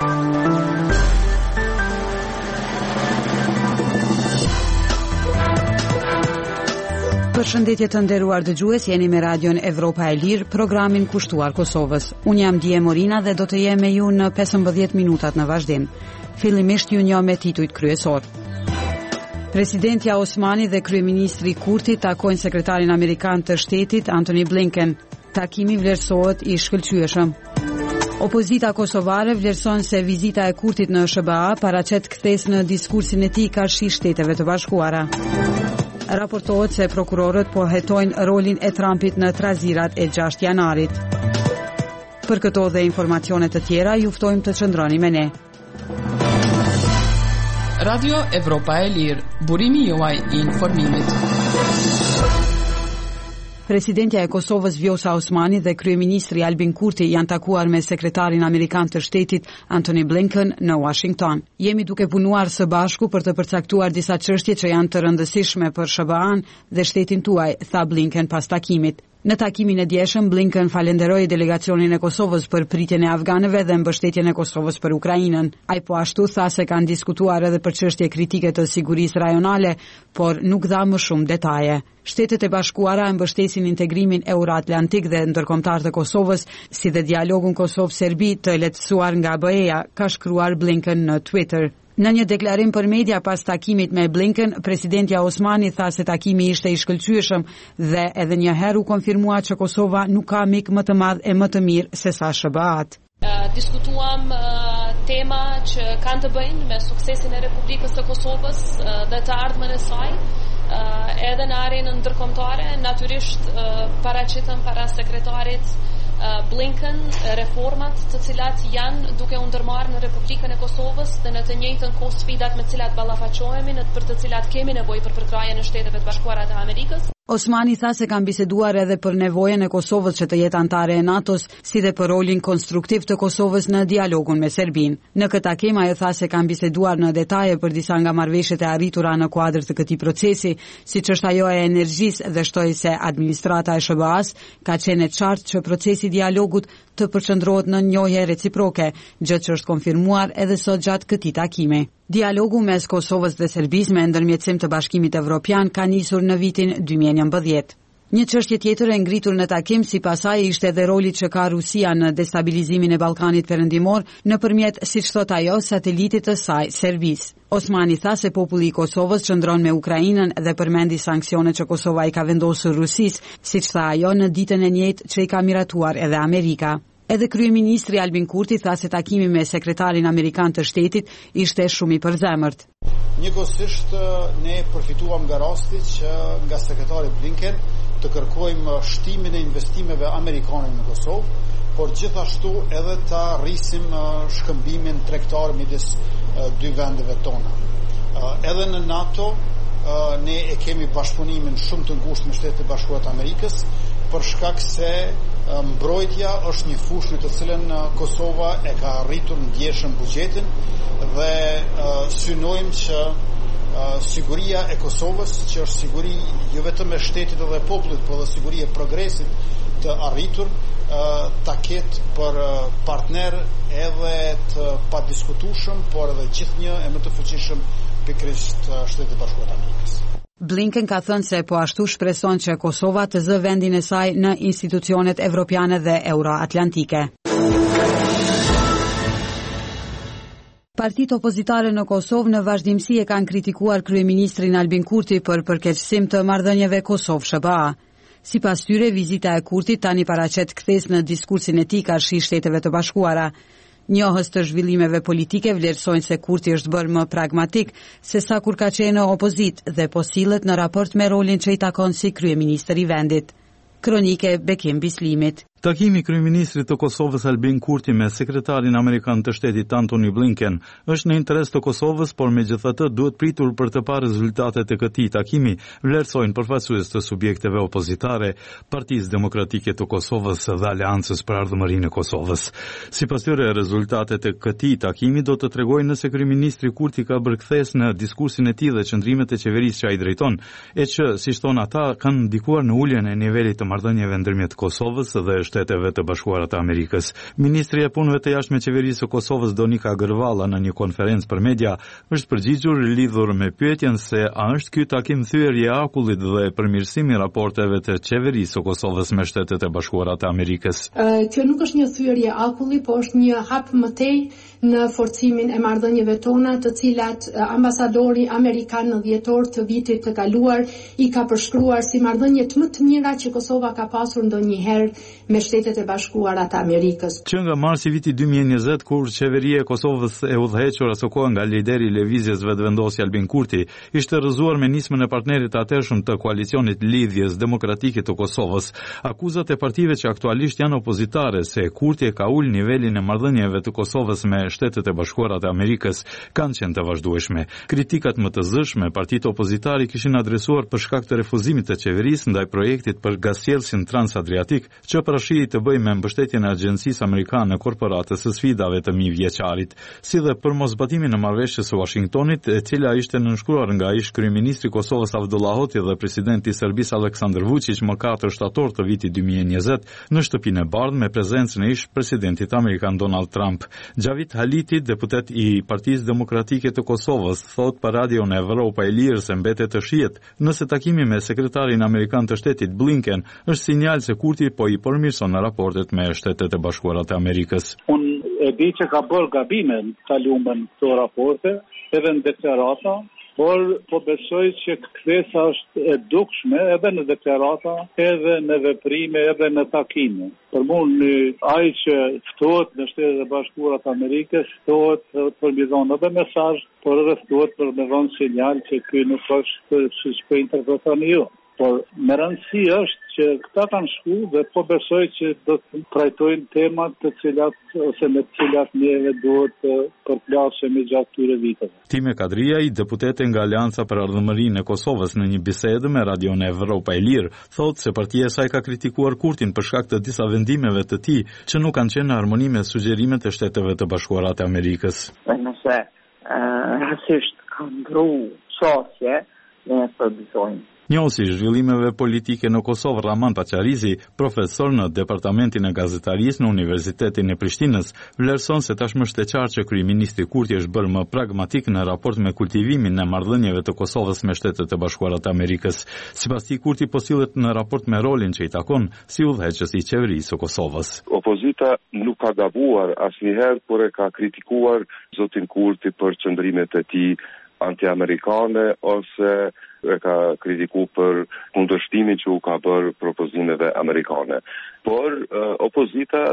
Përshëndetje të nderuar dëgjues, jeni me Radion Evropa e Lirë, programin kushtuar Kosovës. Unë jam Dije Morina dhe do të jem me ju në 15 minutat në vazhdim. Fillimisht ju njoh me titujt kryesor. Presidentja Osmani dhe kryeministri Kurti takojnë sekretarin amerikan të shtetit Antony Blinken. Takimi vlerësohet i shkëlqyeshëm. Opozita kosovare vlerëson se vizita e Kurtit në SBA paraqet kthesë në diskursin e tij karshi Shteteve të Bashkuara. Raportohet se prokurorët po hetojnë rolin e Trumpit në trazirat e 6 janarit. Për këto dhe informacione të tjera, ju ftojmë të qëndroni me ne. Radio Evropa e Lirë, burimi juaj i informimit. Presidentja e Kosovës Vjosa Osmani dhe kryeministri Albin Kurti janë takuar me sekretarin amerikan të shtetit Antony Blinken në Washington. Jemi duke punuar së bashku për të përcaktuar disa çështje që janë të rëndësishme për SBA-n dhe shtetin tuaj, tha Blinken pas takimit. Në takimin e djeshëm, Blinken falenderoi delegacionin e Kosovës për pritjen e afganëve dhe mbështetjen e Kosovës për Ukrainën. Ai po ashtu tha se kanë diskutuar edhe për çështje kritike të sigurisë rajonale, por nuk dha më shumë detaje. Shtetet e Bashkuara mbështesin integrimin euroatlantik dhe ndërkombëtar të Kosovës, si dhe dialogun Kosovë-Serbi të lehtësuar nga BE-ja, ka shkruar Blinken në Twitter. Në një deklarim për media pas takimit me Blinken, presidentja Osmani tha se takimi ishte i shkëlqyeshëm dhe edhe një herë u konfirmua që Kosova nuk ka mik më të madh e më të mirë se sa SBA-t. Diskutuam tema që kanë të bëjnë me suksesin e Republikës së Kosovës dhe të ardhmen e saj, edhe në arenën ndërkombëtare, natyrisht paraqitëm para sekretarit Blinken reformat të cilat janë duke u ndërmarrë në Republikën e Kosovës dhe në të njëjtën kohë sfidat me të cilat ballafaqohemi në për të cilat kemi nevojë për përkrahjen e Shteteve të Bashkuara të Amerikës. Osmani tha se kanë biseduar edhe për nevojën e Kosovës që të jetë anëtare e NATO-s, si dhe për rolin konstruktiv të Kosovës në dialogun me Serbinë. Në këtë takim ajo tha se kanë biseduar në detaje për disa nga marrëveshjet e arritura në kuadër të këtij procesi, siç është ajo e energjisë dhe shtoi se administrata e SBA-s ka qenë e qartë që procesi i dialogut të përqendrohet në njohje reciproke, gjë që është konfirmuar edhe sot gjatë këtij takimi. Dialogu mes Kosovës dhe Serbisë me ndërmjetësim të Bashkimit Evropian ka nisur në vitin 2011. Një çështje tjetër e ngritur në takim sipas saj ishte edhe roli që ka Rusia në destabilizimin e Ballkanit Perëndimor nëpërmjet, siç thot ajo, satelitit të saj Serbisë. Osmani tha se populli i Kosovës qëndron me Ukrainën dhe përmendi sanksionet që Kosova i ka vendosur Rusisë, siç tha ajo në ditën e njëjtë që i ka miratuar edhe Amerika. Edhe kryeministri Albin Kurti tha se takimi me sekretarin amerikan të shtetit ishte shumë i përzemërt. Njëkohësisht ne përfituam nga rasti që nga sekretari Blinken të kërkojmë shtimin e investimeve amerikane në Kosovë, por gjithashtu edhe ta rrisim shkëmbimin tregtar midis dy vendeve tona. Edhe në NATO ne e kemi bashkëpunimin shumë të ngushtë me Shtetet e Bashkuara të Amerikës, për shkak se mbrojtja është një fushë në të cilën Kosova e ka arritur ndjeshëm buxhetin dhe synojmë që siguria e Kosovës, që është siguri jo vetëm e shtetit dhe popullit, por edhe siguri e progresit të arritur, ta ketë për partner edhe të padiskutueshëm, por edhe gjithnjë e më të fuqishëm pikërisht Shtetet e Bashkuara të Amerikës. Blinken ka thënë se po ashtu shpreson që Kosova të zë vendin e saj në institucionet evropiane dhe euroatlantike. Partitë opozitare në Kosovë në vazhdimsi e kanë kritikuar kryeministrin Albin Kurti për përkeqësim të marrëdhënieve Kosovë-SBA. Sipas tyre, vizita e Kurtit tani paraqet kthesë në diskursin e tij karshi Shteteve të Bashkuara. Njohës të zhvillimeve politike vlerësojnë se Kurti është bërë më pragmatik se sa kur ka qenë në opozitë dhe po sillet në raport me rolin që i takon si kryeministër i vendit. Kronike Bekim Bislimit. Takimi i kryeministrit të Kosovës Albin Kurti me sekretarin amerikan të shtetit Antony Blinken është në interes të Kosovës, por megjithatë duhet pritur për të parë rezultatet e këtij takimi, vlerësojnë përfaqësues të subjekteve opozitare, Partisë Demokratike të Kosovës dhe Aleancës për Ardhmërinë e Kosovës. Sipas tyre, rezultatet e këtij takimi do të tregojnë nëse kryeministri Kurti ka bërë kthesë në diskursin e tij dhe qëndrimet e qeverisë që ai drejton, e që, siç thon ata, kanë ndikuar në uljen e nivelit të marrëdhënieve ndërmjet Kosovës dhe Shteteve të Bashkuara të Amerikës. Ministri e punëve të jashtme qeverisë së Kosovës Donika Gërvalla në një konferencë për media është përgjigjur lidhur me pyetjen se a është ky takim thyerje e akullit dhe përmirësimi i raporteve të qeverisë së Kosovës me Shtetet e Bashkuara të Amerikës. Kjo nuk është një thyerje e akullit, por është një hap më tej në forcimin e marrëdhënieve tona, të cilat ambasadori amerikan në dhjetor të vitit të kaluar i ka përshkruar si marrëdhëniet më të mira që Kosova ka pasur ndonjëherë me Shtetet e Bashkuara të Amerikës. Që nga marsi viti 2020, kur qeveria e Kosovës e udhëhequr asë kohë nga lideri i lëvizjes vetëvendosje Albin Kurti, ishte rrëzuar me nismën e partnerit të atërshëm të koalicionit Lidhjes Demokratike të Kosovës, akuzat e partive që aktualisht janë opozitare se Kurti ka ulë nivelin e marrëdhënieve të Kosovës me Shtetet e Bashkuara të Amerikës kanë qenë të vazhdueshme. Kritikat më të zëshme partitë opozitare kishin adresuar për shkak të refuzimit të qeverisë ndaj projektit për gasjellsin transadriatik që parashihej të bëjë me mbështetjen e Agjencisë Amerikane korporatës së sfidave të mijëvjeçarit, si dhe për mosbatimin e marrëveshjes së Washingtonit, e cila ishte nënshkruar nga ish kryeministri i Kosovës Avdullah Hoti dhe presidenti i Serbisë Aleksandar Vučić më 4 shtator të vitit 2020 në shtëpinë e Bardhë me prezencën e ish presidentit amerikan Donald Trump. Gjavit Haliti, deputet i Partisë Demokratike të Kosovës, thot për radion Evropa e Lirë se mbetet të shihet nëse takimi me sekretarin amerikan të shtetit Blinken është sinjal se Kurti po i përmirëson raportet me Shtetet e Bashkuara të Amerikës. Unë e di që ka bërë gabime në kalumen këto raporte, edhe në deklarata, por po besoj që kthesa është e dukshme edhe në deklarata, edhe në veprime, edhe në takime. Për mund ai që ftohet në Shtetet e Bashkuara të Amerikës, ftohet për me dhënë edhe mesazh, por edhe ftohet për me dhënë sinjal që ky nuk është siç po interpretoni ju. Por me rëndësi është që këta kanë shku dhe po besoj që do të trajtojnë temat të cilat ose me të cilat neve duhet të përplasemi gjatë këtyre viteve. Time Kadria, i deputete nga Alianca për Ardhmërinë e Kosovës në një bisedë me radion Evropa e Lirë, thotë se partia e saj ka kritikuar Kurtin për shkak të disa vendimeve të tij që nuk kanë qenë në harmoni me sugjerimet e Shteteve të Bashkuara të Amerikës. Nëse rasisht kanë ndru qasje, ne përbësojmë. Njohësi zhvillimeve politike në Kosovë, Raman Paqarizi, profesor në Departamentin e Gazetarisë në Universitetin e Prishtinës, vlerëson se tashmë është e qartë që kryeministri Kurti është bërë më pragmatik në raport me kultivimin e marrëdhënieve të Kosovës me Shtetet e Bashkuara të Amerikës. Sipas tij, Kurti po sillet në raport me rolin që i takon si udhëheqës i qeverisë së Kosovës. Opozita nuk ka gabuar asnjëherë, por e ka kritikuar zotin Kurti për qëndrimet e tij anti-amerikane ose e ka kritiku për kundërshtimin që u ka bërë propozimeve amerikane. Por opozita